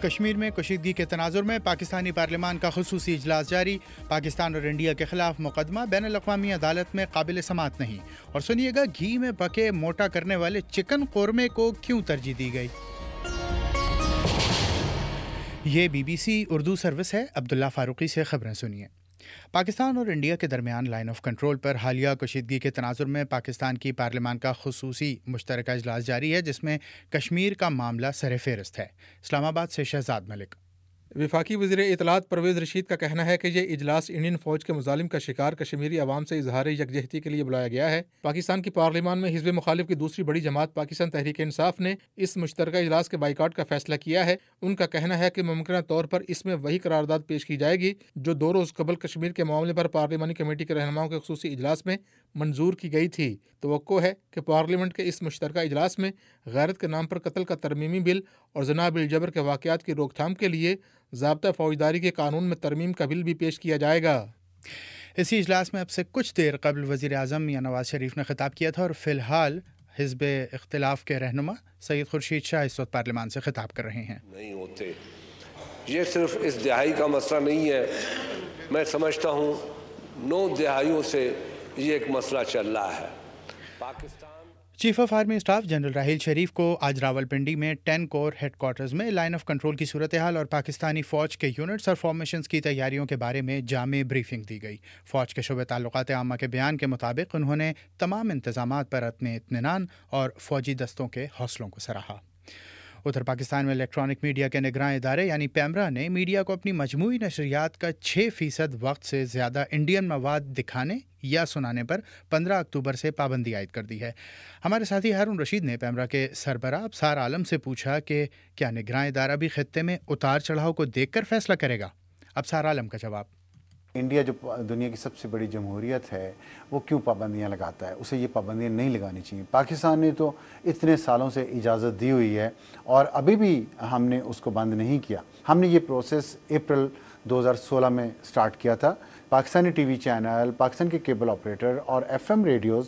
کشمیر میں کشیدگی کے تناظر میں پاکستانی پارلیمان کا خصوصی اجلاس جاری. پاکستان اور انڈیا کے خلاف مقدمہ بین الاقوامی عدالت میں قابل سماعت نہیں. اور سنیے گا گھی میں پکے موٹا کرنے والے چکن قورمے کو کیوں ترجیح دی گئی. یہ BBC اردو سروس ہے. عبداللہ فاروقی سے خبریں سنیے. پاکستان اور انڈیا کے درمیان لائن آف کنٹرول پر حالیہ کشیدگی کے تناظر میں پاکستان کی پارلیمان کا خصوصی مشترکہ اجلاس جاری ہے، جس میں کشمیر کا معاملہ سر فہرست ہے. اسلام آباد سے شہزاد ملک. وفاقی وزیر اطلاعات پرویز رشید کا کہنا ہے کہ یہ اجلاس انڈین فوج کے مظالم کا شکار کشمیری عوام سے اظہار یکجہتی کے لیے بلایا گیا ہے. پاکستان کی پارلیمان میں حزب مخالف کی دوسری بڑی جماعت پاکستان تحریک انصاف نے اس مشترکہ اجلاس کے بائیکاٹ کا فیصلہ کیا ہے. ان کا کہنا ہے کہ ممکنہ طور پر اس میں وہی قرارداد پیش کی جائے گی جو 2 روز قبل کشمیر کے معاملے پر پارلیمانی کمیٹی کے رہنماؤں کے خصوصی اجلاس میں منظور کی گئی تھی. توقع ہے کہ پارلیمنٹ کے اس مشترکہ اجلاس میں غیرت کے نام پر قتل کا ترمیمی بل اور زنا بالجبر کے واقعات کی روک تھام کے لیے ضابطہ فوجداری کے قانون میں ترمیم کا بل بھی پیش کیا جائے گا. اسی اجلاس میں اب سے کچھ دیر قبل وزیر اعظم میاں نواز شریف نے خطاب کیا تھا اور فی الحال حزب اختلاف کے رہنما سید خورشید شاہ اس وقت پارلیمان سے خطاب کر رہے ہیں. نہیں ہوتے، یہ صرف اس دہائی کا مسئلہ نہیں ہے. میں سمجھتا ہوں 9 دہائیوں سے یہ ایک مسئلہ چل رہا ہے. Pakistan chief of army staff general Raheel Sharif کو آج راولپنڈی میں 10 کور ہیڈ کوارٹرز میں لائن آف کنٹرول کی صورتحال اور پاکستانی فوج کے یونٹس اور فارمیشنز کی تیاریوں کے بارے میں جامع بریفنگ دی گئی. فوج کے شعبہ تعلقات عامہ کے بیان کے مطابق انہوں نے تمام انتظامات پر اپنے اطمینان اور فوجی دستوں کے حوصلوں کو سراہا. ادھر پاکستان میں الیکٹرانک میڈیا کے نگراں ادارے یعنی پیمرا نے میڈیا کو اپنی مجموعی نشریات کا 6% وقت سے زیادہ انڈین مواد دکھانے یا سنانے پر 15 اکتوبر سے پابندی عائد کر دی ہے. ہمارے ساتھی ہارون رشید نے پیمرا کے سربراہ ابصار عالم سے پوچھا کہ کیا نگراں ادارہ بھی خطے میں اتار چڑھاؤ کو دیکھ کر فیصلہ کرے گا. ابصار عالم کا جواب: انڈیا جو دنیا کی سب سے بڑی جمہوریت ہے وہ کیوں پابندیاں لگاتا ہے؟ اسے یہ پابندیاں نہیں لگانی چاہیے. پاکستان نے تو اتنے سالوں سے اجازت دی ہوئی ہے اور ابھی بھی ہم نے اس کو بند نہیں کیا. ہم نے یہ پروسیس اپریل 2016 میں سٹارٹ کیا تھا. Pakistani TV channel, Pakistan کے کیبل آپریٹر اور FM ریڈیوز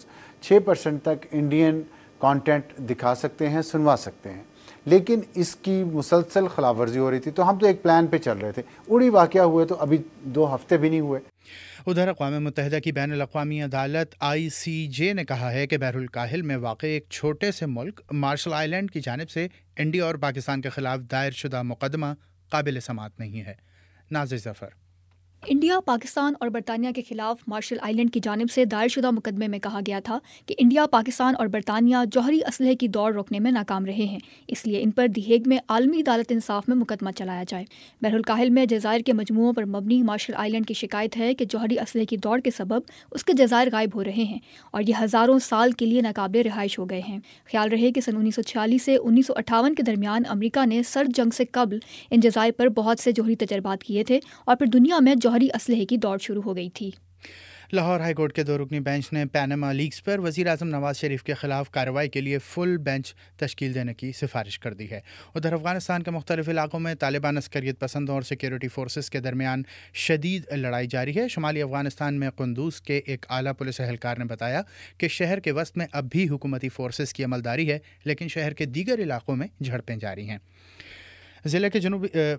6% تک انڈین کانٹینٹ دکھا سکتے ہیں، سنوا سکتے ہیں، لیکن اس کی مسلسل خلاف ورزی ہو رہی تھی. تو ہم تو ایک پلان پہ چل رہے تھے. اڑی واقعہ ہوئے تو ابھی 2 ہفتے بھی نہیں ہوئے. ادھر اقوام متحدہ کی بین الاقوامی عدالت ICJ نے کہا ہے کہ بحر الکاہل میں واقع ایک چھوٹے سے ملک مارشل آئی لینڈ کی جانب سے انڈیا اور پاکستان کے خلاف دائر شدہ مقدمہ قابل سماعت نہیں ہے. نازش ظفر. انڈیا، پاکستان اور برطانیہ کے خلاف مارشل آئی لینڈ کی جانب سے دائر شدہ مقدمے میں کہا گیا تھا کہ انڈیا، پاکستان اور برطانیہ جوہری اسلحے کی دوڑ روکنے میں ناکام رہے ہیں، اس لیے ان پر دی ہیگ میں عالمی عدالت انصاف میں مقدمہ چلایا جائے. بحر الکاہل میں جزائر کے مجموعوں پر مبنی مارشل آئی لینڈ کی شکایت ہے کہ جوہری اسلحے کی دوڑ کے سبب اس کے جزائر غائب ہو رہے ہیں اور یہ ہزاروں سال کے لیے ناقابل رہائش ہو گئے ہیں. خیال رہے کہ سن 1946 سے 1958 کے درمیان امریکہ نے سرد جنگ سے قبل ان جزائر پر بہت سے جوہری تجربات کیے تھے اور پھر دنیا میں جوہری اسلحے کی دوڑ شروع ہو گئی تھی. لاہور ہائی کورٹ کے 2 رکنی بینچ نے پینما لیکس پر وزیر اعظم نواز شریف کے خلاف کارروائی کے لیے فل بینچ تشکیل دینے کی سفارش کر دی ہے. ادھر افغانستان کے مختلف علاقوں میں طالبان عسکریت پسندوں اور سیکیورٹی فورسز کے درمیان شدید لڑائی جاری ہے. شمالی افغانستان میں قندوز کے ایک اعلیٰ پولیس اہلکار نے بتایا کہ شہر کے وسط میں اب بھی حکومتی فورسز کی عملداری ہے، لیکن شہر کے دیگر علاقوں میں جھڑپیں جاری ہیں. ضلع کے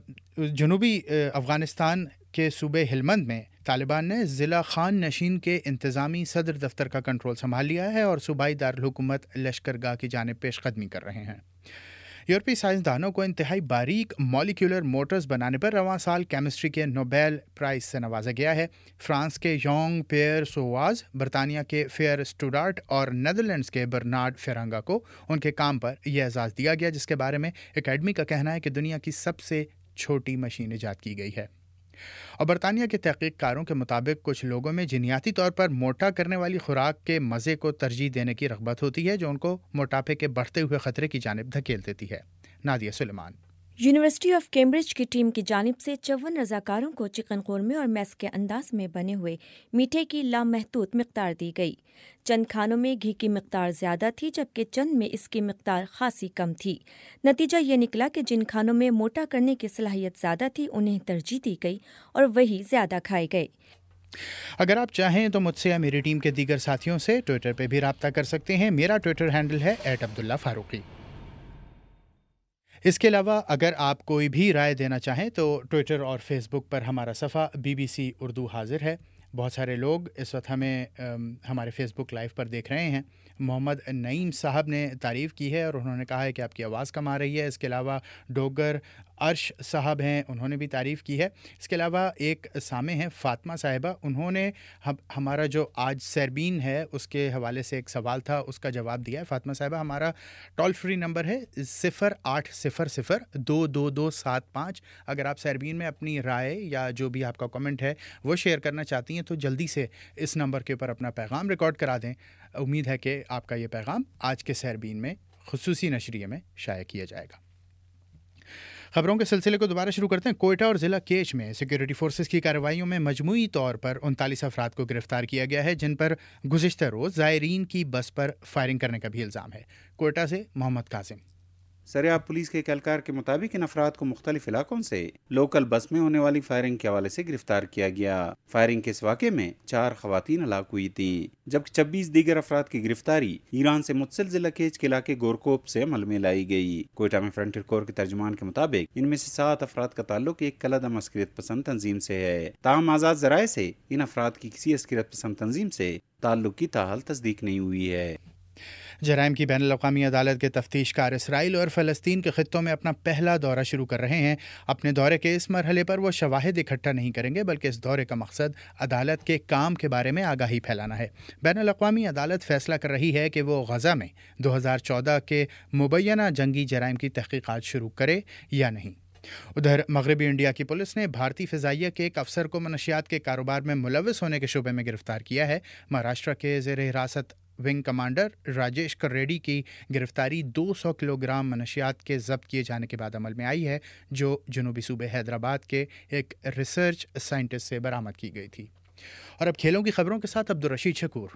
جنوبی افغانستان کے صوبے ہلمند میں طالبان نے ضلع خان نشین کے انتظامی صدر دفتر کا کنٹرول سنبھال لیا ہے اور صوبائی دارالحکومت لشکرگاہ کی جانب پیش قدمی کر رہے ہیں. یورپی سائنسدانوں کو انتہائی باریک مالیکولر موٹرز بنانے پر رواں سال کیمسٹری کے نوبیل پرائز سے نوازا گیا ہے. فرانس کے یونگ پیئر سوواز، برطانیہ کے فیئر اسٹوڈارٹ اور نیدرلینڈز کے برنارڈ فیرانگا کو ان کے کام پر یہ اعزاز دیا گیا، جس کے بارے میں اکیڈمی کا کہنا ہے کہ دنیا کی سب سے چھوٹی مشین ایجاد کی گئی ہے. اور برطانیہ کے تحقیق کاروں کے مطابق کچھ لوگوں میں جینیاتی طور پر موٹا کرنے والی خوراک کے مزے کو ترجیح دینے کی رغبت ہوتی ہے، جو ان کو موٹاپے کے بڑھتے ہوئے خطرے کی جانب دھکیل دیتی ہے. Nadia Suleman. University of Cambridge کی ٹیم کی جانب سے 54 رضاکاروں کو چکن قورمے اور میس کے انداز میں بنے ہوئے میٹھے کی لامحدود مقدار دی گئی. چند کھانوں میں گھی کی مقدار زیادہ تھی جبکہ چند میں اس کی مقدار خاصی کم تھی. نتیجہ یہ نکلا کہ جن کھانوں میں موٹا کرنے کی صلاحیت زیادہ تھی انہیں ترجیح دی گئی اور وہی زیادہ کھائے گئے. اگر آپ چاہیں تو مجھ سے یا میری ٹیم کے دیگر ساتھیوں سے ٹویٹر پہ بھی رابطہ کر سکتے ہیں. میرا ٹویٹر ہینڈل ہے @عبداللہ فاروقی. اس کے علاوہ اگر آپ کوئی بھی رائے دینا چاہیں تو ٹویٹر اور فیس بک پر ہمارا صفحہ BBC اردو حاضر ہے. بہت سارے لوگ اس وقت ہمیں ہمارے فیس بک لائیو پر دیکھ رہے ہیں. محمد نعیم صاحب نے تعریف کی ہے اور انہوں نے کہا ہے کہ آپ کی آواز کم آ رہی ہے. اس کے علاوہ ڈوگر عرش صاحب ہیں, انہوں نے بھی تعریف کی ہے. اس کے علاوہ ایک سامع ہیں فاطمہ صاحبہ, انہوں نے ہمارا جو آج سیربین ہے اس کے حوالے سے ایک سوال تھا, اس کا جواب دیا ہے. فاطمہ صاحبہ, ہمارا ٹول فری نمبر ہے 0800-2275. اگر آپ سیربین میں اپنی رائے یا جو بھی آپ کا کمنٹ ہے وہ شیئر کرنا چاہتی ہیں تو جلدی سے اس نمبر کے اوپر اپنا پیغام ریکارڈ کرا دیں. امید ہے کہ آپ کا یہ پیغام آج کے سیربین میں خصوصی نشریے میں شائع کیا جائے گا. خبروں کے سلسلے کو دوبارہ شروع کرتے ہیں. کوئٹہ اور ضلع کیچ میں سیکیورٹی فورسز کی کارروائیوں میں مجموعی طور پر 39 افراد کو گرفتار کیا گیا ہے, جن پر گزشتہ روز زائرین کی بس پر فائرنگ کرنے کا بھی الزام ہے. کوئٹہ سے محمد قاسم. سریاب پولیس کے ایک اہلکار کے مطابق ان افراد کو مختلف علاقوں سے لوکل بس میں ہونے والی فائرنگ کے حوالے سے گرفتار کیا گیا. فائرنگ کے اس واقعے میں 4 خواتین ہلاک ہوئی تھیں, جبکہ 26 دیگر افراد کی گرفتاری ایران سے متصل ضلع کیچ کے علاقے گورکوپ سے عمل میں لائی گئی. کوئٹہ میں فرنٹیر کور کے ترجمان کے مطابق ان میں سے 7 افراد کا تعلق ایک کلعدم عسکریت پسند تنظیم سے ہے. تاہم آزاد ذرائع سے ان افراد کی کسی عسکریت پسند تنظیم سے تعلق کی تاحال تصدیق نہیں ہوئی ہے. جرائم کی بین الاقوامی عدالت کے تفتیش کار اسرائیل اور فلسطین کے خطوں میں اپنا پہلا دورہ شروع کر رہے ہیں. اپنے دورے کے اس مرحلے پر وہ شواہد اکٹھا نہیں کریں گے, بلکہ اس دورے کا مقصد عدالت کے کام کے بارے میں آگاہی پھیلانا ہے. بین الاقوامی عدالت فیصلہ کر رہی ہے کہ وہ غزہ میں 2014 کے مبینہ جنگی جرائم کی تحقیقات شروع کرے یا نہیں. ادھر مغربی انڈیا کی پولیس نے بھارتی فضائیہ کے ایک افسر کو منشیات کے کاروبار میں ملوث ہونے کے شبے میں گرفتار کیا ہے. مہاراشٹر کے زیر حراست ونگ کمانڈر راجیش کریڈی کی گرفتاری 200 کلو گرام منشیات کے ضبط کیے جانے کے بعد عمل میں آئی ہے, جو جنوبی صوبے حیدرآباد کے ایک ریسرچ سائنٹسٹ سے برآمد کی گئی تھی. اور اب کھیلوں کی خبروں کے ساتھ عبدالرشید شکور.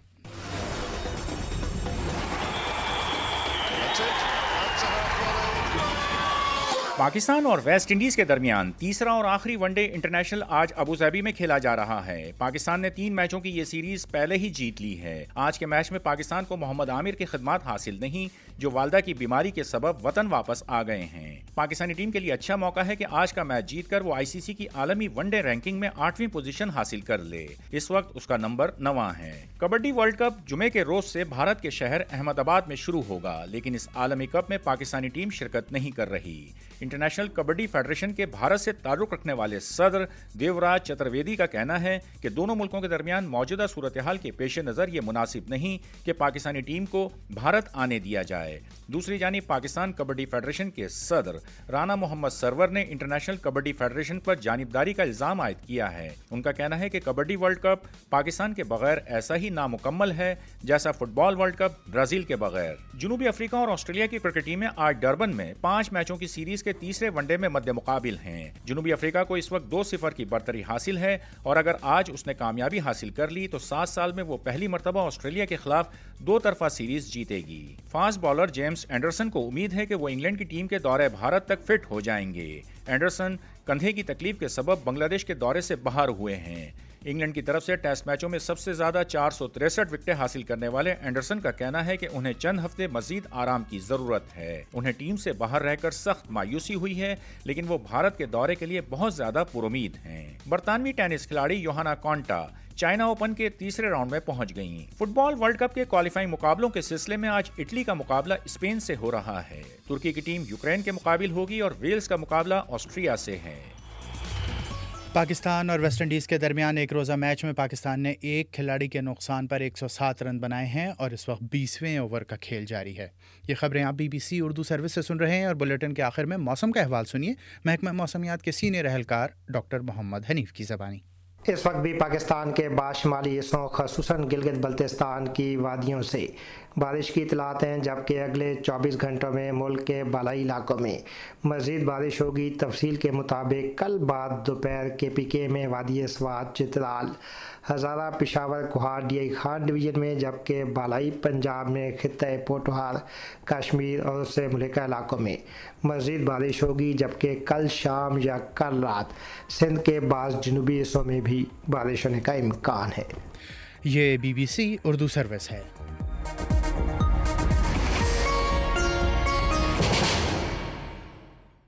پاکستان اور ویسٹ انڈیز کے درمیان تیسرا اور آخری ون ڈے انٹرنیشنل آج ابوظہبی میں کھیلا جا رہا ہے. پاکستان نے 3 میچوں کی یہ سیریز پہلے ہی جیت لی ہے. آج کے میچ میں پاکستان کو محمد عامر کی خدمات حاصل نہیں, جو والدہ کی بیماری کے سبب وطن واپس آ گئے ہیں. پاکستانی ٹیم کے لیے اچھا موقع ہے کہ آج کا میچ جیت کر وہ ICC کی عالمی ون ڈے رینکنگ میں 8ویں پوزیشن حاصل کر لے. اس وقت اس کا نمبر 9 ہے. کبڈی ورلڈ کپ جمعے کے روز سے بھارت کے شہر احمد آباد میں شروع ہوگا, لیکن اس عالمی کپ میں پاکستانی ٹیم شرکت نہیں کر رہی. انٹرنیشنل کبڈی فیڈریشن کے بھارت سے تعلق رکھنے والے صدر دیوراج چترویدی کا کہنا ہے کہ دونوں ملکوں کے درمیان موجودہ صورتحال کے پیش نظر یہ مناسب نہیں کہ پاکستانی ٹیم کو بھارت آنے دیا جائے. دوسری جانب پاکستان کبڈی فیڈریشن کے صدر رانا محمد سرور نے انٹرنیشنل کبڈی فیڈریشن پر جانبداری کا الزام عائد کیا ہے. ان کا کہنا ہے کہ کبڈی ورلڈ کپ پاکستان کے بغیر ایسا ہی نامکمل ہے جیسا football world cup Brazil کے بغیر. جنوبی افریقہ اور آسٹریلیا کی کرکٹ ٹیمیں آج ڈربن میں 5 میچوں کی سیریز کے تیسرے ون ڈے میں مد مقابل ہیں. جنوبی افریقہ کو اس وقت 2-0 کی برتری حاصل ہے, اور اگر آج اس نے کامیابی حاصل کر لی تو 7 سال میں وہ پہلی مرتبہ آسٹریلیا کے خلاف 2 طرفہ سیریز جیتے گی. فاسٹ بالر جیمز اینڈرسن کو امید ہے کہ وہ انگلینڈ کی ٹیم کے دورے بھارت تک فٹ ہو جائیں گے. اینڈرسن کندھے کی تکلیف کے سبب بنگلہ دیش کے دورے سے باہر ہوئے ہیں. انگلینڈ کی طرف سے ٹیسٹ میچوں میں سب سے زیادہ 463 وکٹیں حاصل کرنے والے اینڈرسن کا کہنا ہے کہ انہیں چند ہفتے مزید آرام کی ضرورت ہے. انہیں ٹیم سے باہر رہ کر سخت مایوسی ہوئی ہے, لیکن وہ بھارت کے دورے کے لیے بہت زیادہ پرامید ہیں. برطانوی ٹینس کھلاڑی یوہانا کونٹا چائنا اوپن کے تیسرے راؤنڈ میں پہنچ گئیں. فٹ بال ورلڈ کپ کے کوالیفائنگ مقابلوں کے سلسلے میں آج اٹلی کا مقابلہ اسپین سے ہو رہا ہے. ترکی کی ٹیم یوکرین کے مقابل ہوگی اور ویلز کا مقابلہ آسٹریا سے ہے. پاکستان اور ویسٹ انڈیز کے درمیان ایک روزہ میچ میں پاکستان نے ایک کھلاڑی کے نقصان پر 107 رن بنائے ہیں اور اس وقت 20ویں اوور کا کھیل جاری ہے. یہ خبریں آپ BBC اردو سروس سے سن رہے ہیں, اور بلیٹن کے آخر میں موسم کا احوال سنیے محکمہ موسمیات کے سینئر اہلکار ڈاکٹر محمد حنیف کی زبانی. اس وقت بھی پاکستان کے بعض شمالی حصوں خصوصاً گلگت بلتستان کی وادیوں سے بارش کی اطلاعات ہیں, جبکہ اگلے 24 گھنٹوں میں ملک کے بالائی علاقوں میں مزید بارش ہوگی. تفصیل کے مطابق کل بعد دوپہر KPK میں وادی سوات, چترال, ہزارہ, پشاور, کوہاٹ, DI خان ڈویژن میں, جبکہ بالائی پنجاب میں خطۂ پوٹوہار, کشمیر اور اس سے ملکہ علاقوں میں مزید بارش ہوگی. جبکہ کل شام یا کل رات سندھ کے بعض جنوبی حصوں میں بھی بارش ہونے کا امکان ہے. یہ BBC اردو سروس ہے.